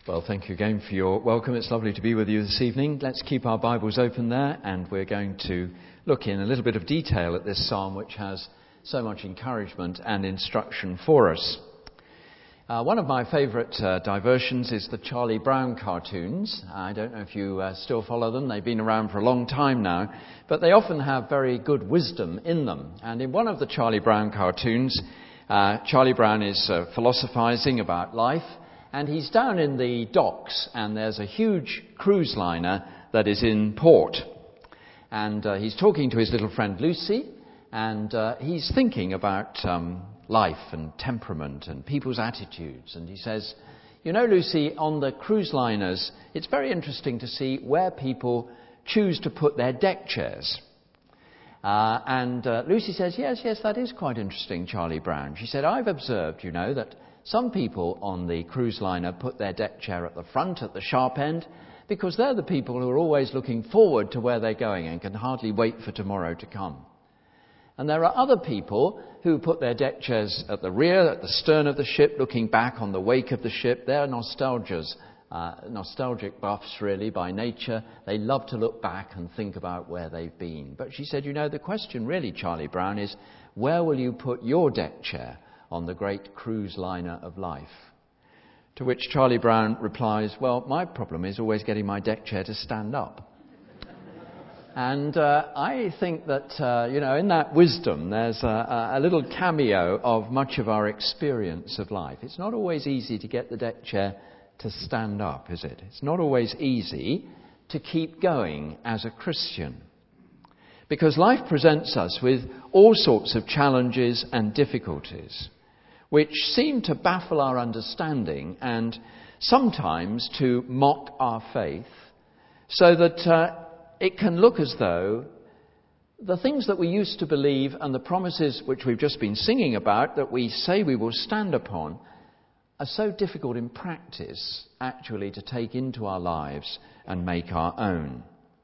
Well, thank you again for your welcome. It's lovely to be with you this evening. Let's keep our Bibles open there, and we're going to look in a little bit of detail at this psalm, which has so much encouragement and instruction for us. One of my favourite diversions is the Charlie Brown cartoons. I don't know if you still follow them. They've been around for a long time now, but they often have very good wisdom in them. And in one of the Charlie Brown cartoons, Charlie Brown is philosophising about life. And he's down in the docks, and there's a huge cruise liner that is in port. And he's talking to his little friend Lucy, and he's thinking about life and temperament and people's attitudes. And he says, you know, Lucy, on the cruise liners, it's very interesting to see where people choose to put their deck chairs. And Lucy says, yes, that is quite interesting, Charlie Brown. She said, I've observed, you know, that some people on the cruise liner put their deck chair at the front, at the sharp end, because they're the people who are always looking forward to where they're going and can hardly wait for tomorrow to come. And there are other people who put their deck chairs at the rear, at the stern of the ship, looking back on the wake of the ship. They're nostalgic buffs, really, by nature. They love to look back and think about where they've been. But she said, you know, the question really, Charlie Brown, is where will you put your deck chair on the great cruise liner of life? To which Charlie Brown replies, well, my problem is always getting my deck chair to stand up. And I think that, in that wisdom, there's a little cameo of much of our experience of life. It's not always easy to get the deck chair to stand up, is it? It's not always easy to keep going as a Christian. Because life presents us with all sorts of challenges and difficulties, which seem to baffle our understanding and sometimes to mock our faith, so that it can look as though the things that we used to believe and the promises which we've just been singing about that we say we will stand upon are so difficult in practice actually to take into our lives and make our own.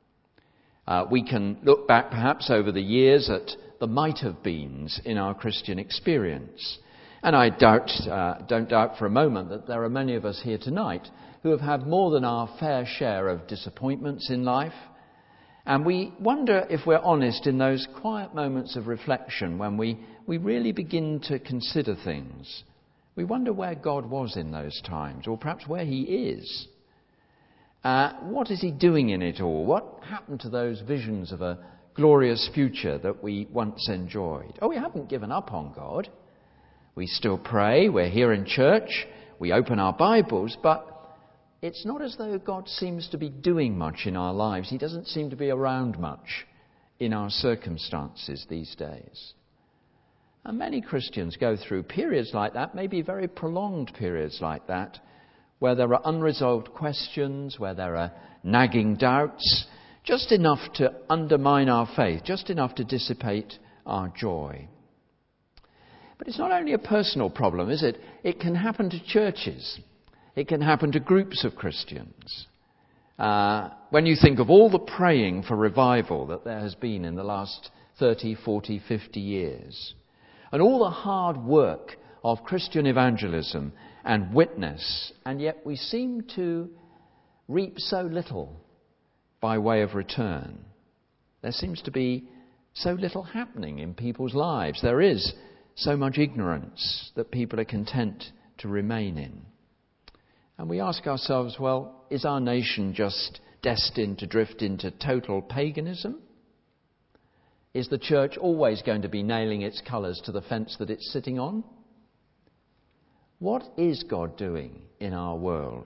We can look back perhaps over the years at the might-have-beens in our Christian experience. And I don't doubt for a moment that there are many of us here tonight who have had more than our fair share of disappointments in life. And we wonder, if we're honest, in those quiet moments of reflection when we really begin to consider things. We wonder where God was in those times, or perhaps where he is. What is he doing in it all? What happened to those visions of a glorious future that we once enjoyed? Oh, we haven't given up on God. We still pray, we're here in church, we open our Bibles, but it's not as though God seems to be doing much in our lives. He doesn't seem to be around much in our circumstances these days. And many Christians go through periods like that, maybe very prolonged periods like that, where there are unresolved questions, where there are nagging doubts, just enough to undermine our faith, just enough to dissipate our joy. But it's not only a personal problem, is it? It can happen to churches. It can happen to groups of Christians. When you think of all the praying for revival that there has been in the last 30, 40, 50 years, and all the hard work of Christian evangelism and witness, and yet we seem to reap so little by way of return. There seems to be so little happening in people's lives. There is so much ignorance that people are content to remain in. And we ask ourselves, well, is our nation just destined to drift into total paganism? Is the church always going to be nailing its colours to the fence that it's sitting on? What is God doing in our world?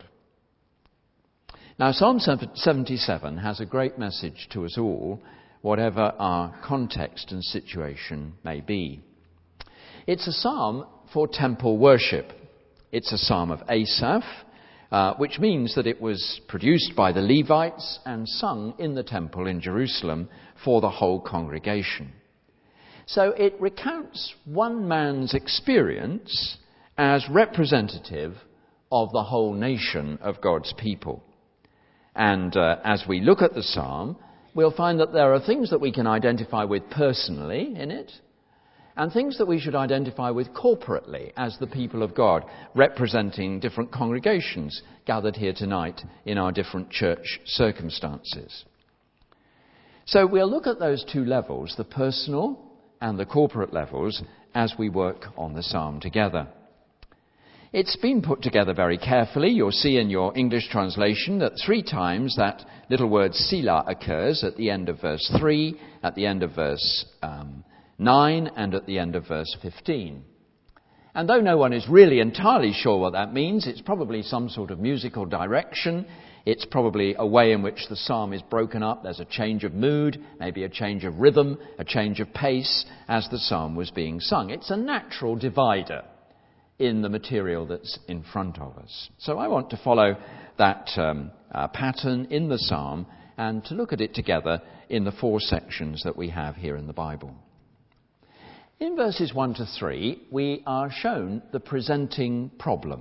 Now, Psalm 77 has a great message to us all, whatever our context and situation may be. It's a psalm for temple worship. It's a psalm of Asaph, which means that it was produced by the Levites and sung in the temple in Jerusalem for the whole congregation. So it recounts one man's experience as representative of the whole nation of God's people. And as we look at the psalm, we'll find that there are things that we can identify with personally in it, and things that we should identify with corporately as the people of God, representing different congregations gathered here tonight in our different church circumstances. So we'll look at those two levels, the personal and the corporate levels, as we work on the psalm together. It's been put together very carefully. You'll see in your English translation that 3 times that little word Selah occurs at the end of verse 3, at the end of verse 9, and at the end of verse 15. And though no one is really entirely sure what that means, it's probably some sort of musical direction. It's probably a way in which the psalm is broken up. There's a change of mood, maybe a change of rhythm, a change of pace as the psalm was being sung. It's a natural divider in the material that's in front of us. So I want to follow that pattern in the psalm and to look at it together in the 4 sections that we have here in the Bible. In verses 1 to 3, we are shown the presenting problem.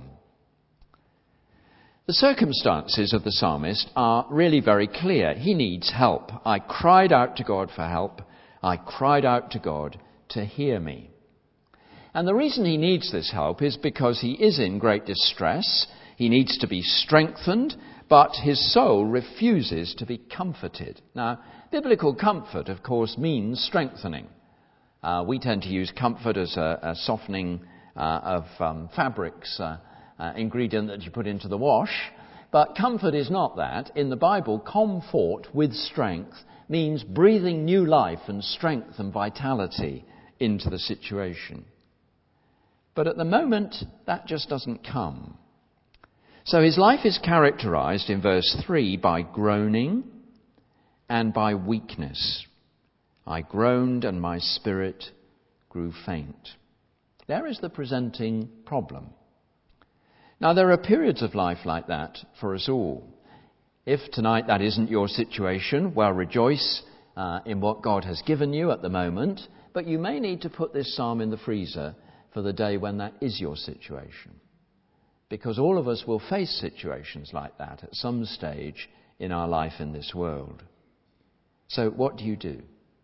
The circumstances of the psalmist are really very clear. He needs help. I cried out to God for help. I cried out to God to hear me. And the reason he needs this help is because he is in great distress. He needs to be strengthened, but his soul refuses to be comforted. Now, biblical comfort, of course, means strengthening. We tend to use comfort as a softening of fabrics ingredient that you put into the wash. But comfort is not that. In the Bible, comfort with strength means breathing new life and strength and vitality into the situation. But at the moment, that just doesn't come. So his life is characterized in verse 3 by groaning and by weakness. I groaned and my spirit grew faint. There is the presenting problem. Now, there are periods of life like that for us all. If tonight that isn't your situation, well, rejoice in what God has given you at the moment, but you may need to put this psalm in the freezer for the day when that is your situation. Because all of us will face situations like that at some stage in our life in this world. So what do?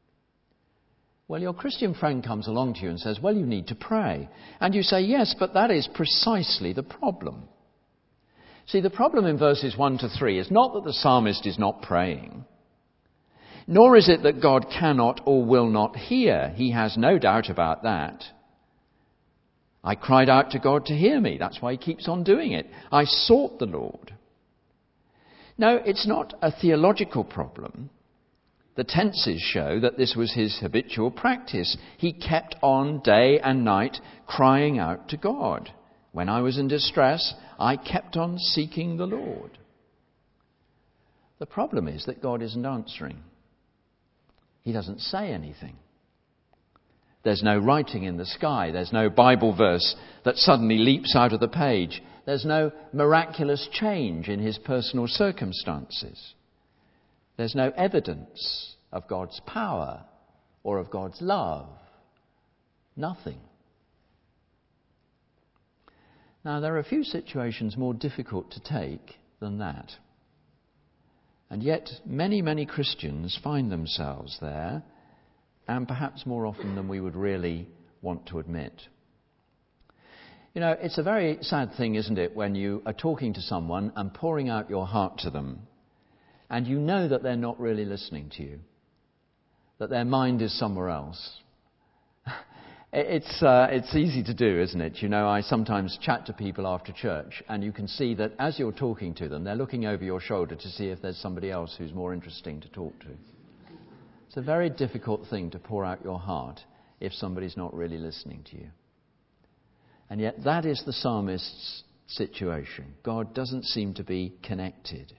Well, your Christian friend comes along to you and says, well, you need to pray. And you say, yes, but that is precisely the problem. See, the problem in verses 1 to 3 is not that the psalmist is not praying, nor is it that God cannot or will not hear. He has no doubt about that. I cried out to God to hear me. That's why he keeps on doing it. I sought the Lord. No, it's not a theological problem. The tenses show that this was his habitual practice. He kept on day and night crying out to God. When I was in distress, I kept on seeking the Lord. The problem is that God isn't answering. He doesn't say anything. There's no writing in the sky. There's no Bible verse that suddenly leaps out of the page. There's no miraculous change in his personal circumstances. There's no evidence of God's power or of God's love. Nothing. Now, there are a few situations more difficult to take than that. And yet, many, many Christians find themselves there, and perhaps more often than we would really want to admit. You know, it's a very sad thing, isn't it, when you are talking to someone and pouring out your heart to them, and you know that they're not really listening to you, that their mind is somewhere else. It's easy to do, isn't it? You know, I sometimes chat to people after church, and you can see that as you're talking to them, they're looking over your shoulder to see if there's somebody else who's more interesting to talk to. It's a very difficult thing to pour out your heart if somebody's not really listening to you. And yet that is the psalmist's situation. God doesn't seem to be connected.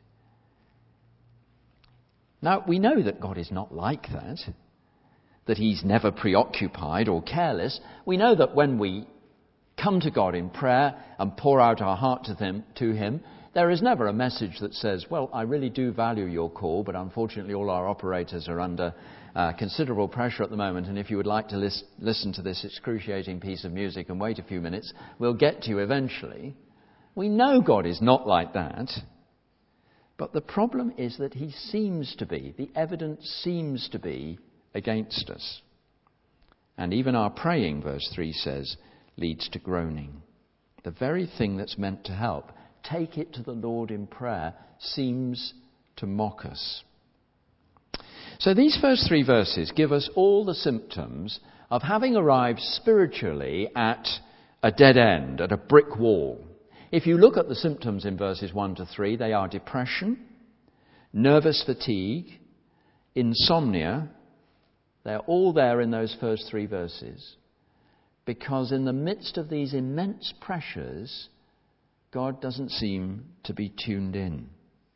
Now, we know that God is not like that he's never preoccupied or careless. We know that when we come to God in prayer and pour out our heart to him, there is never a message that says, well, I really do value your call, but unfortunately all our operators are under considerable pressure at the moment, and if you would like to listen to this excruciating piece of music and wait a few minutes, we'll get to you eventually. We know God is not like that. But the problem is that the evidence seems to be against us. And even our praying, verse 3 says, leads to groaning. The very thing that's meant to help, take it to the Lord in prayer, seems to mock us. So these first 3 verses give us all the symptoms of having arrived spiritually at a dead end, at a brick wall. If you look at the symptoms in verses 1 to 3, they are depression, nervous fatigue, insomnia. They're all there in those first 3 verses. Because in the midst of these immense pressures, God doesn't seem to be tuned in.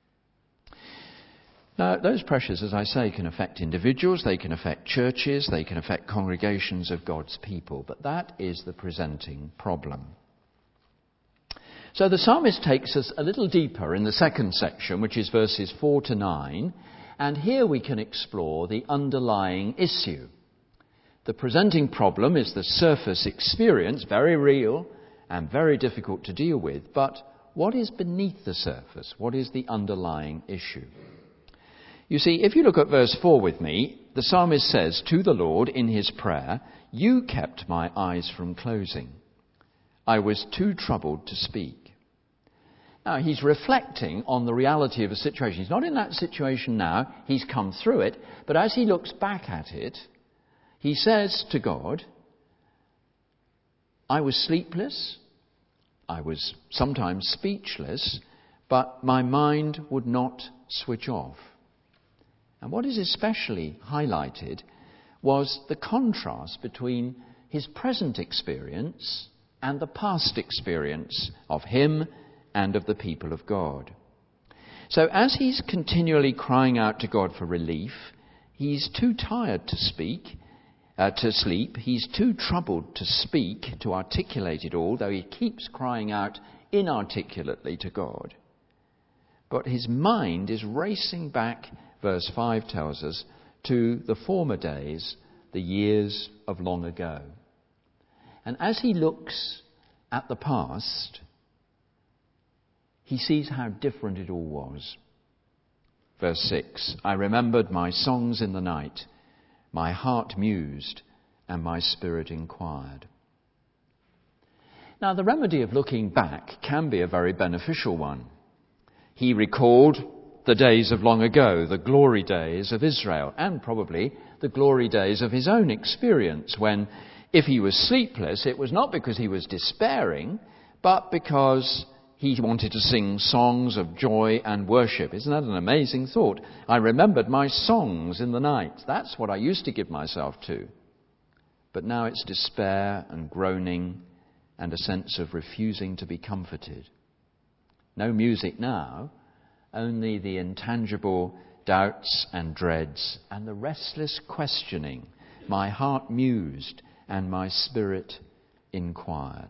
Now, those pressures, as I say, can affect individuals, they can affect churches, they can affect congregations of God's people, but that is the presenting problem. So the psalmist takes us a little deeper in the second section, which is verses 4 to 9, and here we can explore the underlying issue. The presenting problem is the surface experience, very real and very difficult to deal with, but what is beneath the surface? What is the underlying issue? You see, if you look at verse 4 with me, the psalmist says to the Lord in his prayer, "You kept my eyes from closing. I was too troubled to speak." Now, he's reflecting on the reality of a situation. He's not in that situation now. He's come through it. But as he looks back at it, he says to God, "I was sleepless. I was sometimes speechless, but my mind would not switch off." And what is especially highlighted was the contrast between his present experience and the past experience of him and of the people of God. So as he's continually crying out to God for relief, he's too tired to sleep. He's too troubled to speak, to articulate it all, though he keeps crying out inarticulately to God. But his mind is racing back, verse 5 tells us, to the former days, the years of long ago. And as he looks at the past, he sees how different it all was. Verse 6, "I remembered my songs in the night. My heart mused and my spirit inquired." Now, the remedy of looking back can be a very beneficial one. He recalled the days of long ago, the glory days of Israel, and probably the glory days of his own experience, when, if he was sleepless, it was not because he was despairing, but because he wanted to sing songs of joy and worship. Isn't that an amazing thought? I remembered my songs in the night. That's what I used to give myself to. But now it's despair and groaning and a sense of refusing to be comforted. No music now, only the intangible doubts and dreads and the restless questioning. My heart mused and my spirit inquired.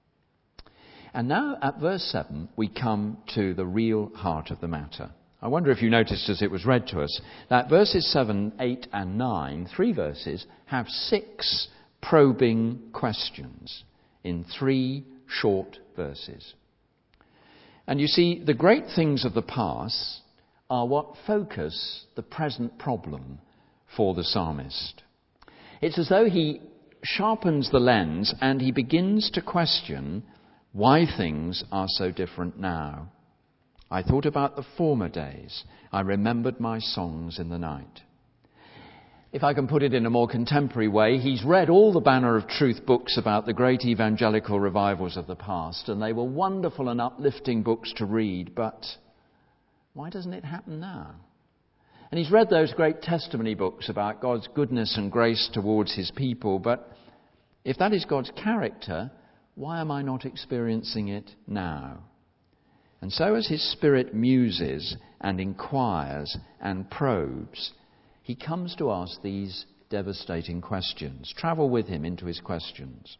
And now at verse 7, we come to the real heart of the matter. I wonder if you noticed as it was read to us that verses 7, 8 and 9, 3 verses, have 6 probing questions in 3 short verses. And you see, the great things of the past are what focus the present problem for the psalmist. It's as though he sharpens the lens and he begins to question why things are so different now. I thought about the former days. I remembered my songs in the night. If I can put it in a more contemporary way, he's read all the Banner of Truth books about the great evangelical revivals of the past, and they were wonderful and uplifting books to read, but why doesn't it happen now? And he's read those great testimony books about God's goodness and grace towards his people, but if that is God's character, why am I not experiencing it now? And so as his spirit muses and inquires and probes, he comes to ask these devastating questions. Travel with him into his questions.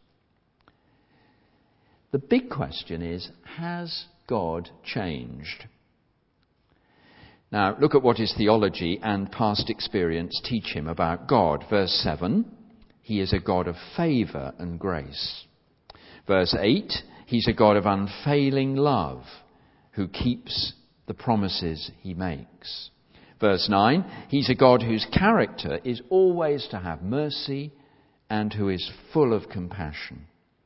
The big question is, has God changed? Now, look at what his theology and past experience teach him about God. Verse 7, he is a God of favour and grace. Verse 8, he's a God of unfailing love who keeps the promises he makes. Verse 9, he's a God whose character is always to have mercy and who is full of compassion.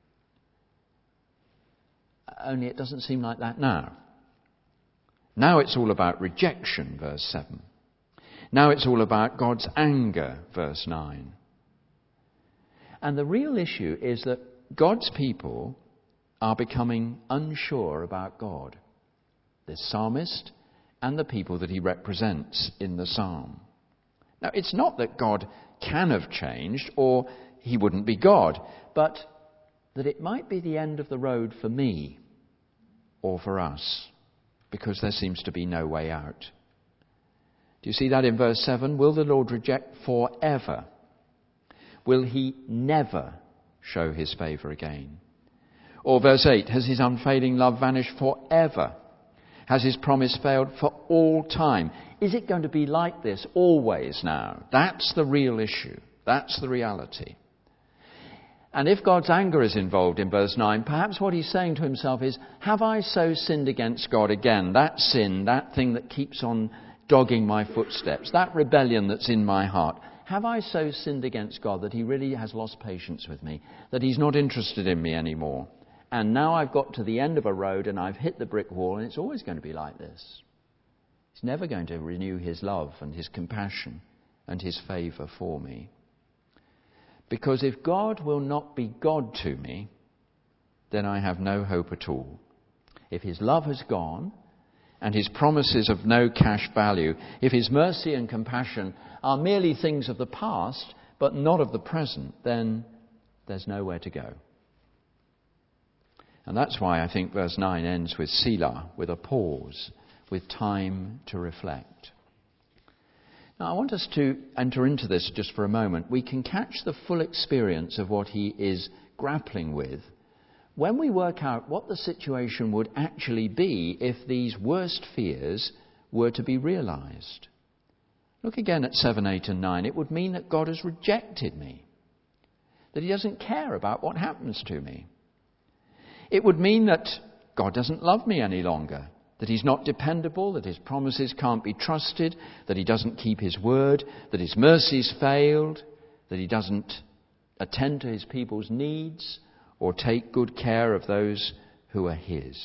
Only it doesn't seem like that now. Now it's all about rejection, verse 7. Now it's all about God's anger, verse 9. And the real issue is that God's people are becoming unsure about God, the psalmist and the people that he represents in the psalm. Now, it's not that God can have changed or he wouldn't be God, but that it might be the end of the road for me or for us, because there seems to be no way out. Do you see that in verse 7? Will the Lord reject forever? Will he never show his favour again? Or verse 8, has his unfailing love vanished forever? Has his promise failed for all time? Is it going to be like this always now? That's the real issue. That's the reality. And if God's anger is involved in verse 9, perhaps what he's saying to himself is, have I so sinned against God again? That sin, that thing that keeps on dogging my footsteps, that rebellion that's in my heart. Have I so sinned against God that he really has lost patience with me, that he's not interested in me anymore? And now I've got to the end of a road and I've hit the brick wall, and it's always going to be like this. He's never going to renew his love and his compassion and his favour for me. Because if God will not be God to me, then I have no hope at all. If his love has gone and his promises of no cash value, if his mercy and compassion are merely things of the past but not of the present, then there's nowhere to go. And that's why I think verse 9 ends with Selah, with a pause, with time to reflect. Now, I want us to enter into this just for a moment. We can catch the full experience of what he is grappling with when we work out what the situation would actually be if these worst fears were to be realised. Look again at 7, 8 and 9. It would mean that God has rejected me, that he doesn't care about what happens to me. It would mean that God doesn't love me any longer, that he's not dependable, that his promises can't be trusted, that he doesn't keep his word, that his mercy's failed, that he doesn't attend to his people's needs or take good care of those who are his.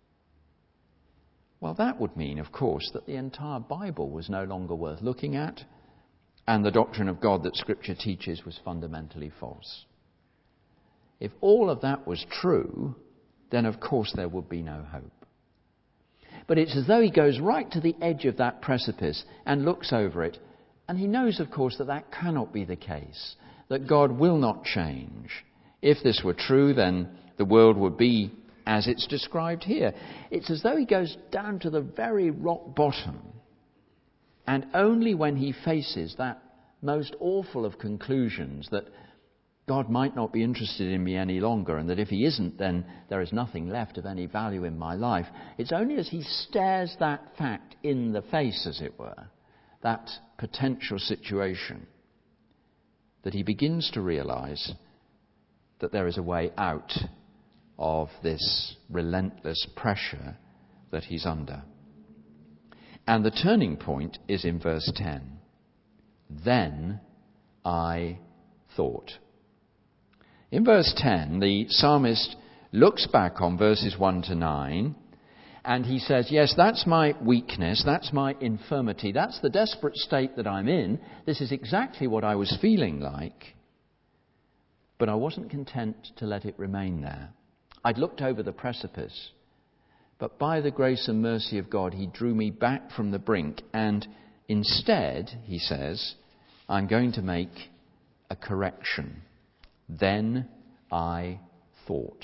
Well, that would mean, of course, that the entire Bible was no longer worth looking at, and the doctrine of God that Scripture teaches was fundamentally false. If all of that was true, then of course there would be no hope. But it's as though he goes right to the edge of that precipice and looks over it. And he knows, of course, that that cannot be the case, that God will not change. If this were true, then the world would be as it's described here. It's as though he goes down to the very rock bottom. And only when he faces that most awful of conclusions, that God might not be interested in me any longer, and that if he isn't, then there is nothing left of any value in my life. It's only as he stares that fact in the face, as it were, that potential situation, that he begins to realise that there is a way out of this relentless pressure that he's under. And the turning point is in verse 10. Then I thought. In verse 10, the psalmist looks back on verses 1 to 9, and he says, yes, that's my weakness, that's my infirmity, that's the desperate state that I'm in. This is exactly what I was feeling like. But I wasn't content to let it remain there. I'd looked over the precipice, but by the grace and mercy of God, he drew me back from the brink, and instead, he says, I'm going to make a correction. Then I thought.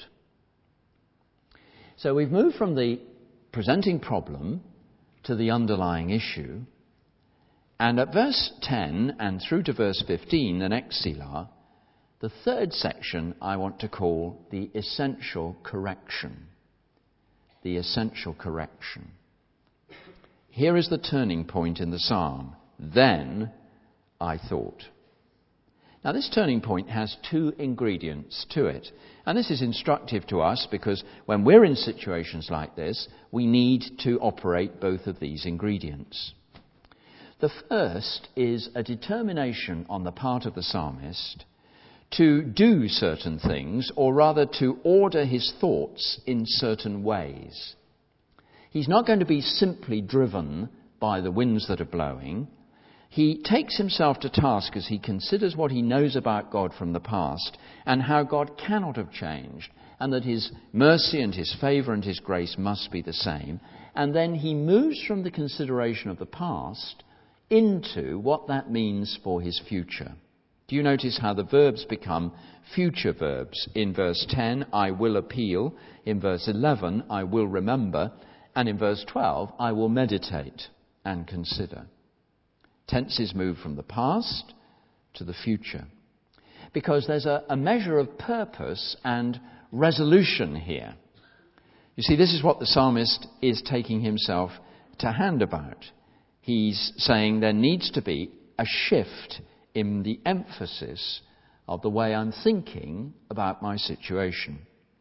So we've moved from the presenting problem to the underlying issue. And at verse 10 and through to verse 15, the next Selah, the third section I want to call the essential correction. The essential correction. Here is the turning point in the psalm. Then I thought. Now, this turning point has two ingredients to it. And this is instructive to us because when we're in situations like this, we need to operate both of these ingredients. The first is a determination on the part of the psalmist to do certain things, or rather to order his thoughts in certain ways. He's not going to be simply driven by the winds that are blowing. He takes himself to task as he considers what he knows about God from the past and how God cannot have changed, and that his mercy and his favour and his grace must be the same. And then he moves from the consideration of the past into what that means for his future. Do you notice how the verbs become future verbs? In verse 10, I will appeal. In verse 11, I will remember. And in verse 12, I will meditate and consider. Tenses move from the past to the future, because there's a measure of purpose and resolution here. You see, this is what the psalmist is taking himself to hand about. He's saying there needs to be a shift in the emphasis of the way I'm thinking about my situation.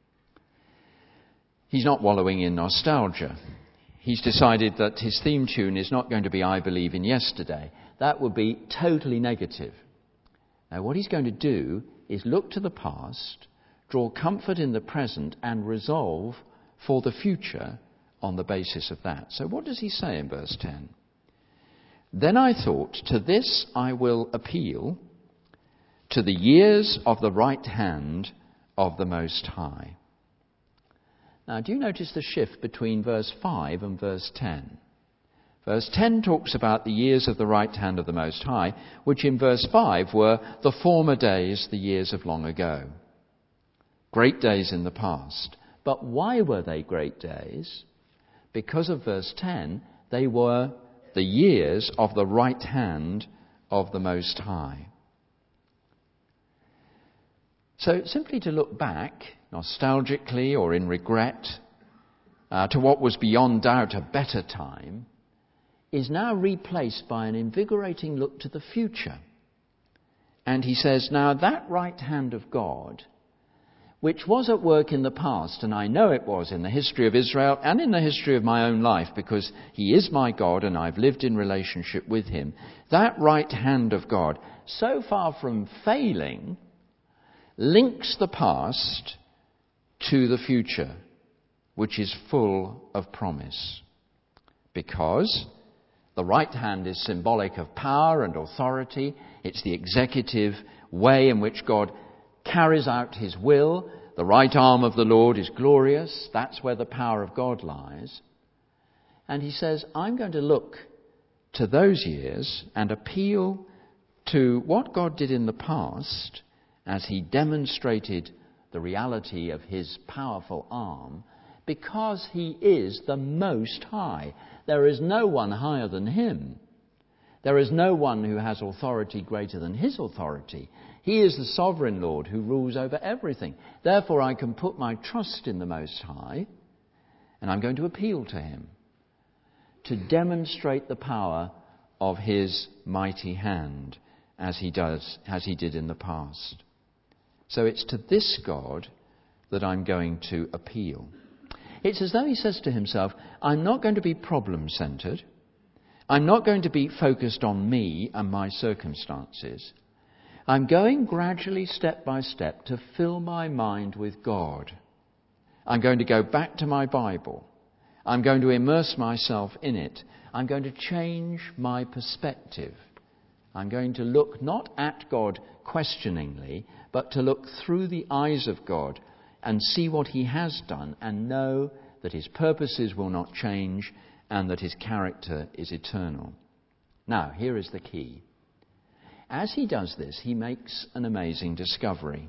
He's not wallowing in nostalgia. He's decided that his theme tune is not going to be I Believe in Yesterday. That would be totally negative. Now, what he's going to do is look to the past, draw comfort in the present, and resolve for the future on the basis of that. So what does he say in verse 10? Then I thought, to this I will appeal, to the years of the right hand of the Most High. Now, do you notice the shift between verse 5 and verse 10? Verse 10 talks about the years of the right hand of the Most High, which in verse 5 were the former days, the years of long ago. Great days in the past. But why were they great days? Because of verse 10, they were the years of the right hand of the Most High. So simply to look back, nostalgically or in regret, to what was beyond doubt a better time, is now replaced by an invigorating look to the future. And he says, now that right hand of God, which was at work in the past, and I know it was in the history of Israel and in the history of my own life, because he is my God and I've lived in relationship with him, that right hand of God, so far from failing, links the past to the future, which is full of promise. Because the right hand is symbolic of power and authority. It's the executive way in which God carries out his will. The right arm of the Lord is glorious. That's where the power of God lies. And he says, I'm going to look to those years and appeal to what God did in the past as he demonstrated the reality of his powerful arm, because he is the Most High. There is no one higher than him. There is no one who has authority greater than his authority. He is the sovereign Lord who rules over everything. Therefore, I can put my trust in the Most High, and I'm going to appeal to him to demonstrate the power of his mighty hand as he did in the past. So it's to this God that I'm going to appeal. It's as though he says to himself, I'm not going to be problem-centred. I'm not going to be focused on me and my circumstances. I'm going gradually, step by step, to fill my mind with God. I'm going to go back to my Bible. I'm going to immerse myself in it. I'm going to change my perspective. I'm going to look not at God questioningly, but to look through the eyes of God and see what he has done and know that his purposes will not change and that his character is eternal. Now, here is the key. As he does this, he makes an amazing discovery.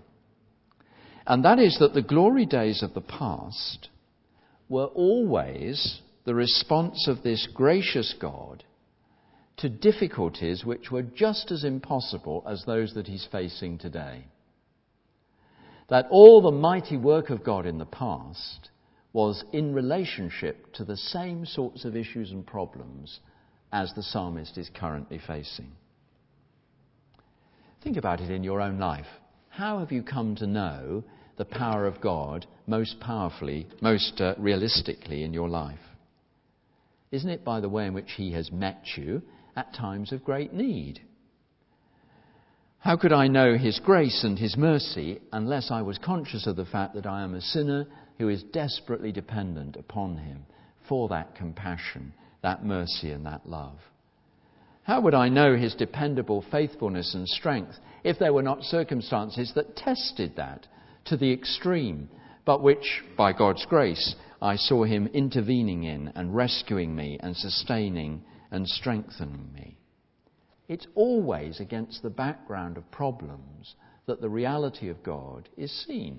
And that is that the glory days of the past were always the response of this gracious God to difficulties which were just as impossible as those that he's facing today. That all the mighty work of God in the past was in relationship to the same sorts of issues and problems as the psalmist is currently facing. Think about it in your own life. How have you come to know the power of God most powerfully, most realistically in your life? Isn't it by the way in which he has met you at times of great need? How could I know his grace and his mercy unless I was conscious of the fact that I am a sinner who is desperately dependent upon him for that compassion, that mercy and that love? How would I know his dependable faithfulness and strength if there were not circumstances that tested that to the extreme, but which, by God's grace, I saw him intervening in and rescuing me and sustaining and strengthening me? It's always against the background of problems that the reality of God is seen.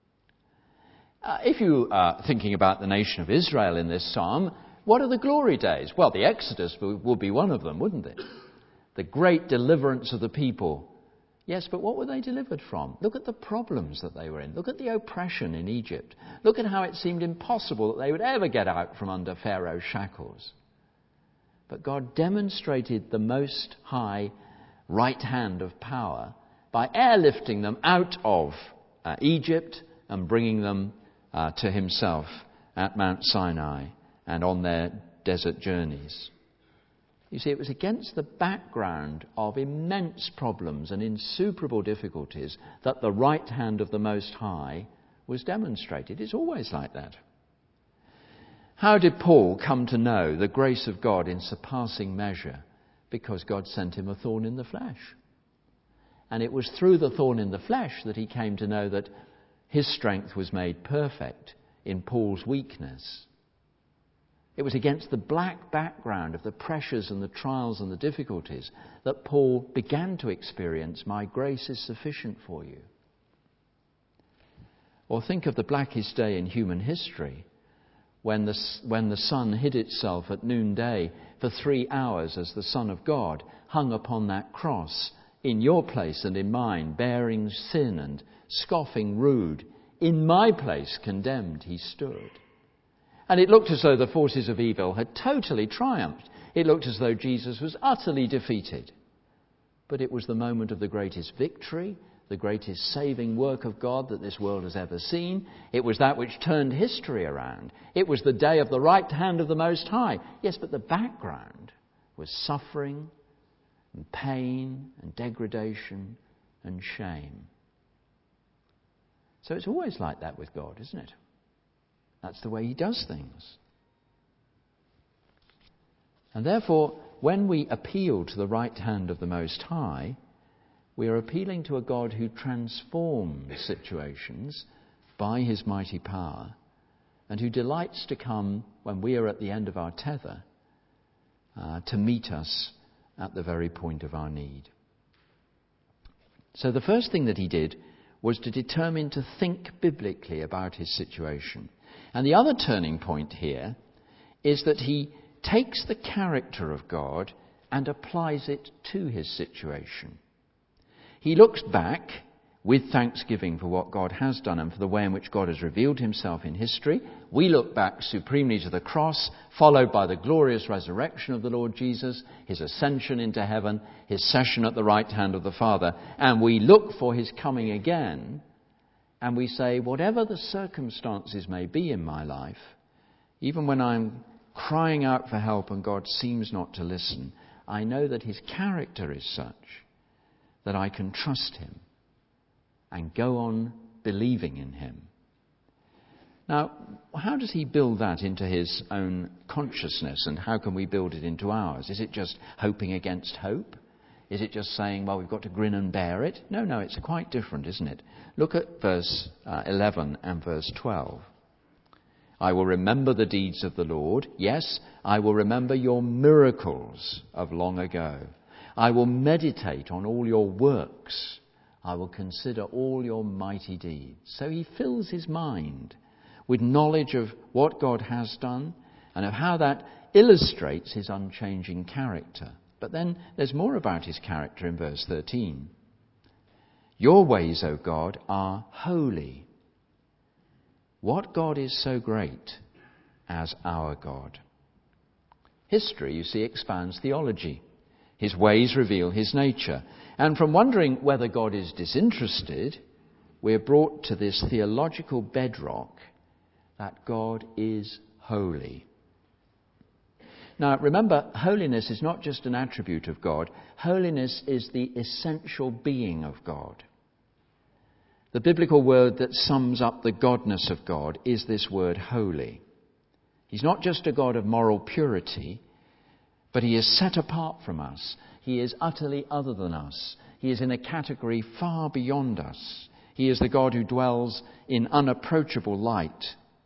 If you are thinking about the nation of Israel in this psalm, what are the glory days? Well, the Exodus would be one of them, wouldn't it? The great deliverance of the people. Yes, but what were they delivered from? Look at the problems that they were in. Look at the oppression in Egypt. Look at how it seemed impossible that they would ever get out from under Pharaoh's shackles. But God demonstrated the Most High right hand of power by airlifting them out of Egypt and bringing them to himself at Mount Sinai and on their desert journeys. You see, it was against the background of immense problems and insuperable difficulties that the right hand of the Most High was demonstrated. It's always like that. How did Paul come to know the grace of God in surpassing measure? Because God sent him a thorn in the flesh. And it was through the thorn in the flesh that he came to know that his strength was made perfect in Paul's weakness. It was against the black background of the pressures and the trials and the difficulties that Paul began to experience, my grace is sufficient for you. Or think of the blackest day in human history, when the sun hid itself at noonday for 3 hours as the Son of God hung upon that cross in your place and in mine, bearing sin and scoffing rude. In my place condemned he stood. And it looked as though the forces of evil had totally triumphed. It looked as though Jesus was utterly defeated. But it was the moment of the greatest victory, the greatest saving work of God that this world has ever seen. It was that which turned history around. It was the day of the right hand of the Most High. Yes, but the background was suffering and pain and degradation and shame. So it's always like that with God, isn't it? That's the way he does things. And therefore, when we appeal to the right hand of the Most High, we are appealing to a God who transforms situations by his mighty power and who delights to come when we are at the end of our tether to meet us at the very point of our need. So the first thing that he did was to determine to think biblically about his situation. And the other turning point here is that he takes the character of God and applies it to his situation. He looks back with thanksgiving for what God has done and for the way in which God has revealed himself in history. We look back supremely to the cross, followed by the glorious resurrection of the Lord Jesus, his ascension into heaven, his session at the right hand of the Father. And we look for his coming again, and we say, whatever the circumstances may be in my life, even when I'm crying out for help and God seems not to listen, I know that his character is such that I can trust him and go on believing in him. Now, how does he build that into his own consciousness, and how can we build it into ours? Is it just hoping against hope? Is it just saying, well, we've got to grin and bear it? No, it's quite different, isn't it? Look at verse 11 and verse 12. I will remember the deeds of the Lord. Yes, I will remember your miracles of long ago. I will meditate on all your works. I will consider all your mighty deeds. So he fills his mind with knowledge of what God has done and of how that illustrates his unchanging character. But then there's more about his character in verse 13. Your ways, O God, are holy. What God is so great as our God? History, you see, expands theology. His ways reveal his nature. And from wondering whether God is disinterested, we're brought to this theological bedrock that God is holy. Now, remember, holiness is not just an attribute of God. Holiness is the essential being of God. The biblical word that sums up the godness of God is this word holy. He's not just a God of moral purity, but he is set apart from us. He is utterly other than us. He is in a category far beyond us. He is the God who dwells in unapproachable light.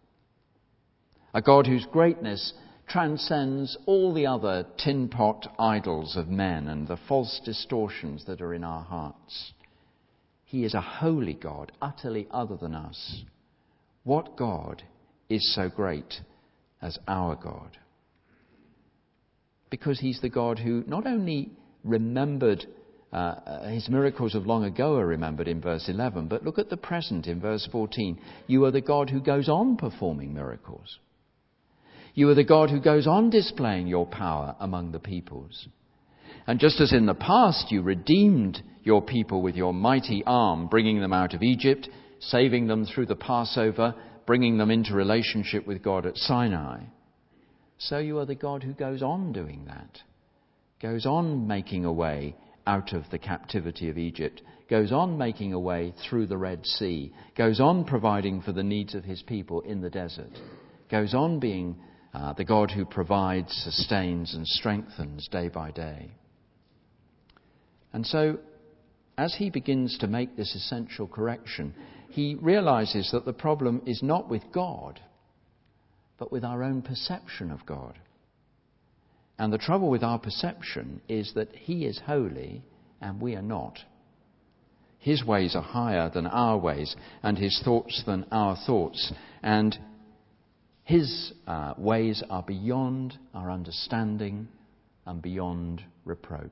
A God whose greatness transcends all the other tin-pot idols of men and the false distortions that are in our hearts. He is a holy God, utterly other than us. What God is so great as our God? Because he's the God who not only remembered his miracles of long ago are remembered in verse 11, but look at the present in verse 14. You are the God who goes on performing miracles. You are the God who goes on displaying your power among the peoples. And just as in the past you redeemed your people with your mighty arm, bringing them out of Egypt, saving them through the Passover, bringing them into relationship with God at Sinai, so you are the God who goes on doing that, goes on making a way out of the captivity of Egypt, goes on making a way through the Red Sea, goes on providing for the needs of his people in the desert, goes on being the God who provides, sustains and strengthens day by day. And so, as he begins to make this essential correction, he realizes that the problem is not with God, but with our own perception of God. And the trouble with our perception is that he is holy and we are not. His ways are higher than our ways, and his thoughts than our thoughts. And his ways are beyond our understanding and beyond reproach.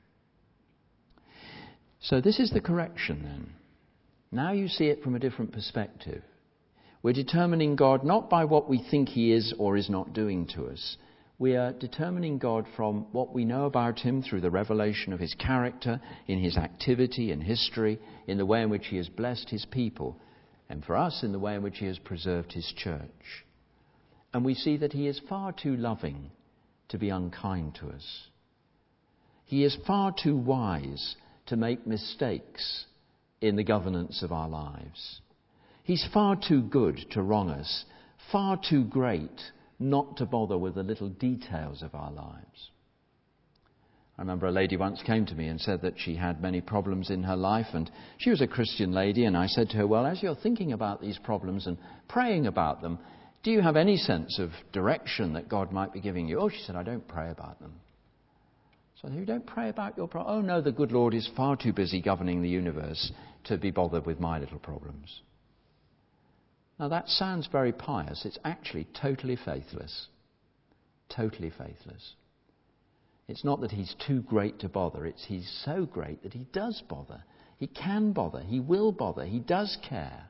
So this is the correction then. Now you see it from a different perspective. We're determining God not by what we think he is or is not doing to us. We are determining God from what we know about him through the revelation of his character, in his activity and history, in the way in which he has blessed his people, and for us in the way in which he has preserved his church. And we see that he is far too loving to be unkind to us. He is far too wise to make mistakes in the governance of our lives. He's far too good to wrong us, far too great not to bother with the little details of our lives. I remember a lady once came to me and said that she had many problems in her life, and she was a Christian lady, and I said to her, well, as you're thinking about these problems and praying about them, do you have any sense of direction that God might be giving you? Oh, she said, I don't pray about them. So you don't pray about your problem? Oh, no, the good Lord is far too busy governing the universe to be bothered with my little problems. Now that sounds very pious. It's actually totally faithless. Totally faithless. It's not that he's too great to bother. It's he's so great that he does bother. He can bother. He will bother. He does care.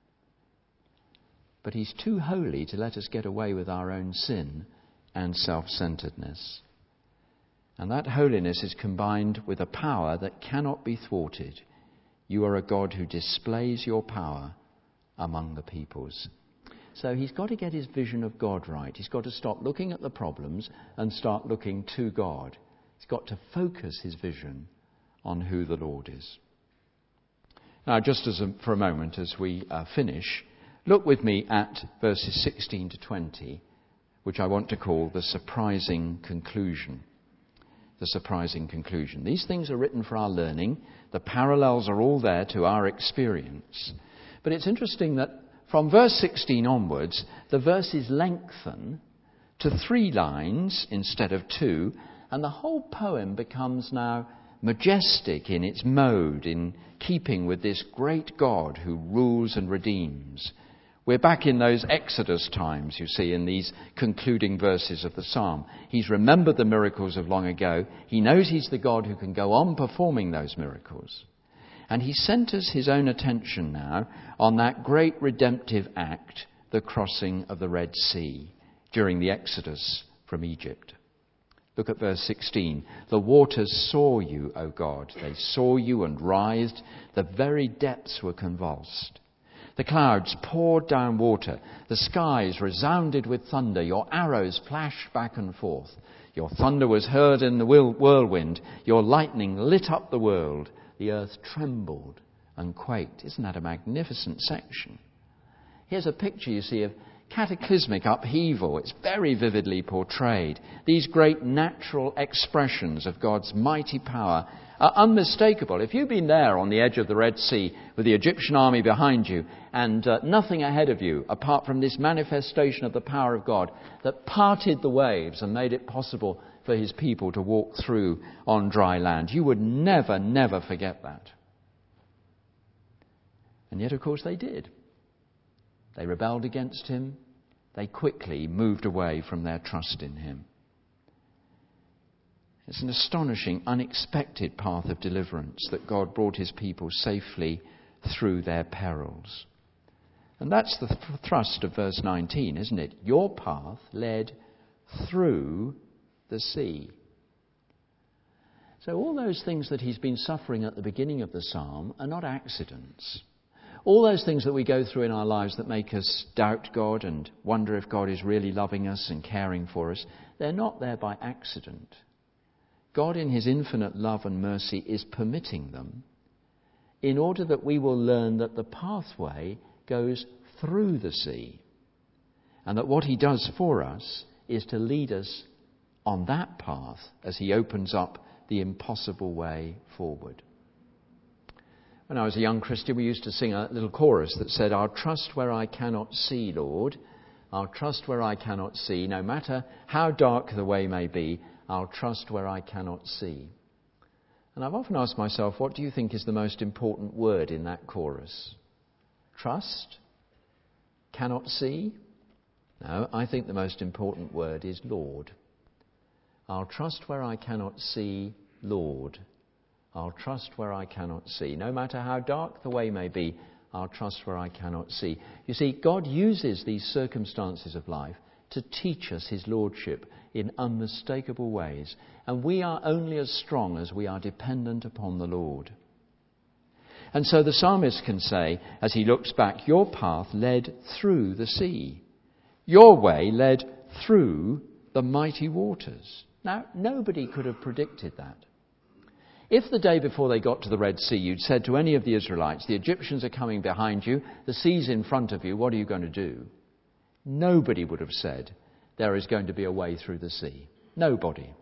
But he's too holy to let us get away with our own sin and self-centeredness. And that holiness is combined with a power that cannot be thwarted. You are a God who displays your power among the peoples. So he's got to get his vision of God right. He's got to stop looking at the problems and start looking to God. He's got to focus his vision on who the Lord is. Now, just for a moment as we finish, look with me at verses 16 to 20, which I want to call the surprising conclusion. The surprising conclusion. These things are written for our learning. The parallels are all there to our experience. But it's interesting that from verse 16 onwards, the verses lengthen to 3 lines instead of 2, and the whole poem becomes now majestic in its mode, in keeping with this great God who rules and redeems. We're back in those Exodus times, you see, in these concluding verses of the psalm. He's remembered the miracles of long ago. He knows he's the God who can go on performing those miracles. And he centres his own attention now on that great redemptive act, the crossing of the Red Sea, during the Exodus from Egypt. Look at verse 16. The waters saw you, O God. They saw you and writhed. The very depths were convulsed. The clouds poured down water. The skies resounded with thunder. Your arrows flashed back and forth. Your thunder was heard in the whirlwind. Your lightning lit up the world. The earth trembled and quaked. Isn't that a magnificent section? Here's a picture, you see, of cataclysmic upheaval. It's very vividly portrayed. These great natural expressions of God's mighty power are unmistakable. If you've been there on the edge of the Red Sea with the Egyptian army behind you and nothing ahead of you apart from this manifestation of the power of God that parted the waves and made it possible for his people to walk through on dry land, you would never, never forget that. And yet, of course, they did. They rebelled against him. They quickly moved away from their trust in him. It's an astonishing, unexpected path of deliverance that God brought his people safely through their perils. And that's the thrust of verse 19, isn't it? Your path led through the sea. So all those things that he's been suffering at the beginning of the psalm are not accidents. All those things that we go through in our lives that make us doubt God and wonder if God is really loving us and caring for us, they're not there by accident. God in his infinite love and mercy is permitting them in order that we will learn that the pathway goes through the sea and that what he does for us is to lead us on that path as he opens up the impossible way forward. When I was a young Christian, we used to sing a little chorus that said, "I'll trust where I cannot see, Lord. I'll trust where I cannot see. No matter how dark the way may be, I'll trust where I cannot see." And I've often asked myself, what do you think is the most important word in that chorus? Trust? Cannot see? No, I think the most important word is Lord. I'll trust where I cannot see, Lord. I'll trust where I cannot see. No matter how dark the way may be, I'll trust where I cannot see. You see, God uses these circumstances of life to teach us his lordship in unmistakable ways. And we are only as strong as we are dependent upon the Lord. And so the psalmist can say, as he looks back, your path led through the sea. Your way led through the mighty waters. Now, nobody could have predicted that. If the day before they got to the Red Sea, you'd said to any of the Israelites, the Egyptians are coming behind you, the sea's in front of you, what are you going to do? Nobody would have said, there is going to be a way through the sea. Nobody.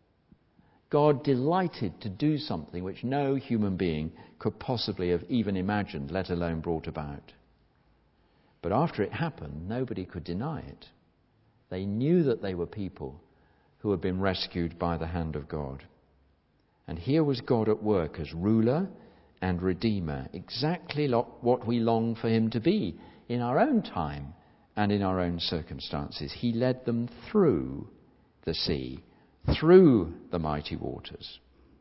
God delighted to do something which no human being could possibly have even imagined, let alone brought about. But after it happened, nobody could deny it. They knew that they were people who had been rescued by the hand of God. And here was God at work as ruler and redeemer, exactly what we long for him to be in our own time and in our own circumstances. He led them through the sea, through the mighty waters.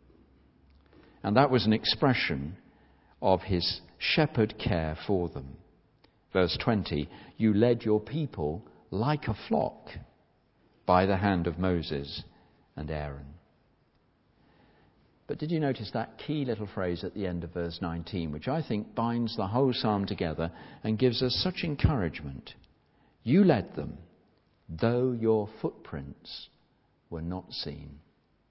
And that was an expression of his shepherd care for them. Verse 20, you led your people like a flock by the hand of Moses and Aaron. But did you notice that key little phrase at the end of verse 19, which I think binds the whole psalm together and gives us such encouragement? You led them, though your footprints were not seen.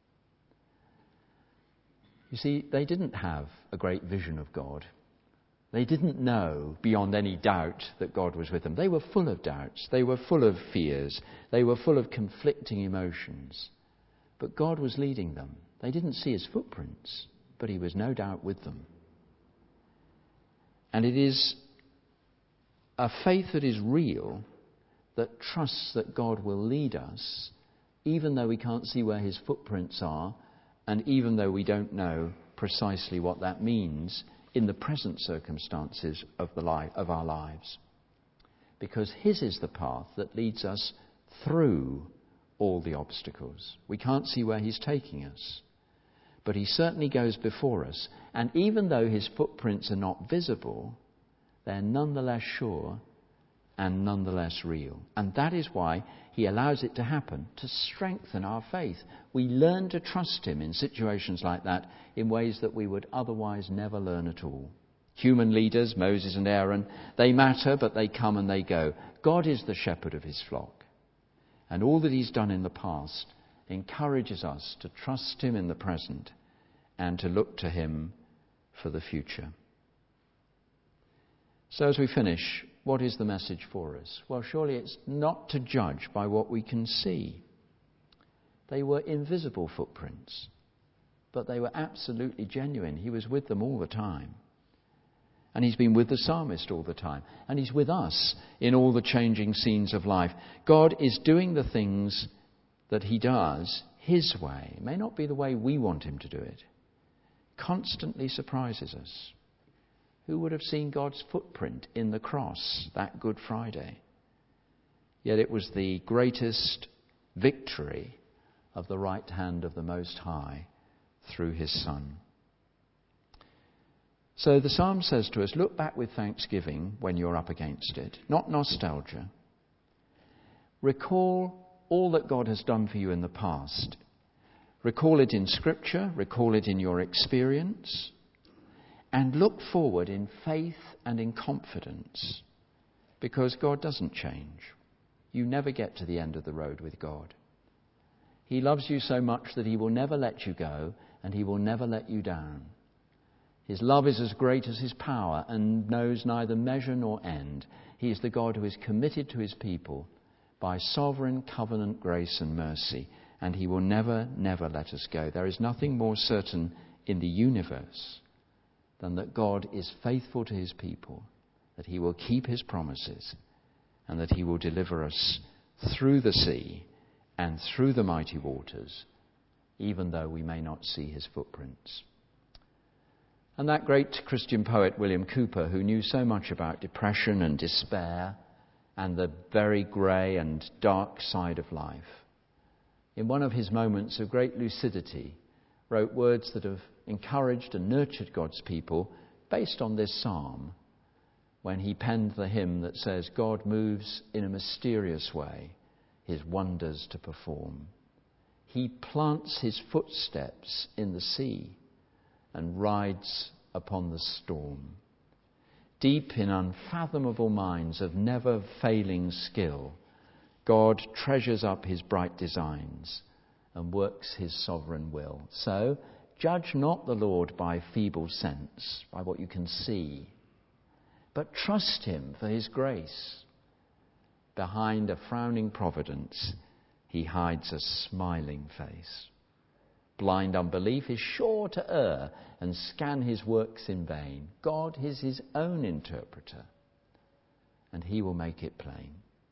You see, they didn't have a great vision of God. They didn't know beyond any doubt that God was with them. They were full of doubts. They were full of fears. They were full of conflicting emotions. But God was leading them. They didn't see his footprints, but he was no doubt with them. And it is a faith that is real, that trusts that God will lead us, even though we can't see where his footprints are, and even though we don't know precisely what that means in the present circumstances of our lives. Because his is the path that leads us through all the obstacles. We can't see where he's taking us, but he certainly goes before us. And even though his footprints are not visible, they're nonetheless sure and nonetheless real. And that is why he allows it to happen, to strengthen our faith. We learn to trust him in situations like that in ways that we would otherwise never learn at all. Human leaders, Moses and Aaron, they matter, but they come and they go. God is the shepherd of his flock. And all that he's done in the past encourages us to trust him in the present and to look to him for the future. So as we finish, what is the message for us? Well, surely it's not to judge by what we can see. They were invisible footprints, but they were absolutely genuine. He was with them all the time. And he's been with the psalmist all the time. And he's with us in all the changing scenes of life. God is doing the things that he does his way. It may not be the way we want him to do it. Constantly surprises us. Who would have seen God's footprint in the cross that Good Friday? Yet it was the greatest victory of the right hand of the Most High through his Son. So the psalm says to us, look back with thanksgiving when you're up against it, not nostalgia. Recall all that God has done for you in the past. Recall it in Scripture, recall it in your experience, and look forward in faith and in confidence, because God doesn't change. You never get to the end of the road with God. He loves you so much that he will never let you go, and he will never let you down. His love is as great as his power and knows neither measure nor end. He is the God who is committed to his people by sovereign covenant grace and mercy, and he will never, never let us go. There is nothing more certain in the universe than that God is faithful to his people, that he will keep his promises, and that he will deliver us through the sea and through the mighty waters, even though we may not see his footprints. And that great Christian poet, William Cowper, who knew so much about depression and despair and the very grey and dark side of life, in one of his moments of great lucidity, wrote words that have encouraged and nurtured God's people based on this psalm, when he penned the hymn that says, God moves in a mysterious way, his wonders to perform. He plants his footsteps in the sea and rides upon the storm. Deep in unfathomable minds of never failing skill, God treasures up his bright designs and works his sovereign will. So, judge not the Lord by feeble sense, by what you can see, but trust him for his grace. Behind a frowning providence, he hides a smiling face. Blind unbelief is sure to err and scan his works in vain. God is his own interpreter, and he will make it plain.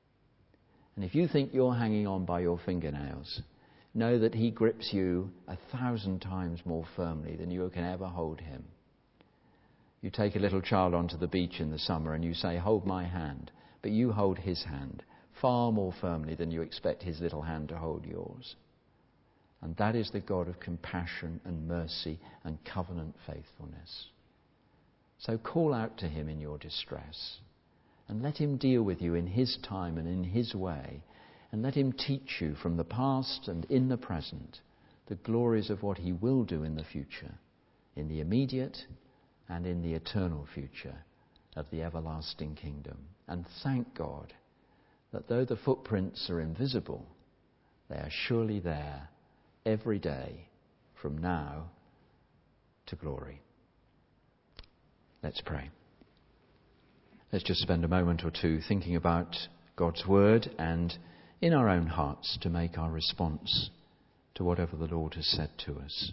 And if you think you're hanging on by your fingernails, know that he grips you 1,000 times more firmly than you can ever hold him. You take a little child onto the beach in the summer and you say, hold my hand, but you hold his hand far more firmly than you expect his little hand to hold yours. And that is the God of compassion and mercy and covenant faithfulness. So call out to him in your distress and let him deal with you in his time and in his way, and let him teach you from the past and in the present the glories of what he will do in the future, in the immediate and in the eternal future of the everlasting kingdom. And thank God that though the footprints are invisible, they are surely there every day from now to glory. Let's pray. Let's just spend a moment or two thinking about God's word and in our own hearts to make our response to whatever the Lord has said to us.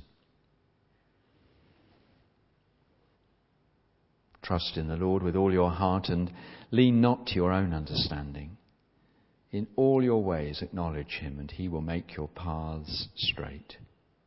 Trust in the Lord with all your heart and lean not to your own understanding. In all your ways acknowledge him, and he will make your paths straight.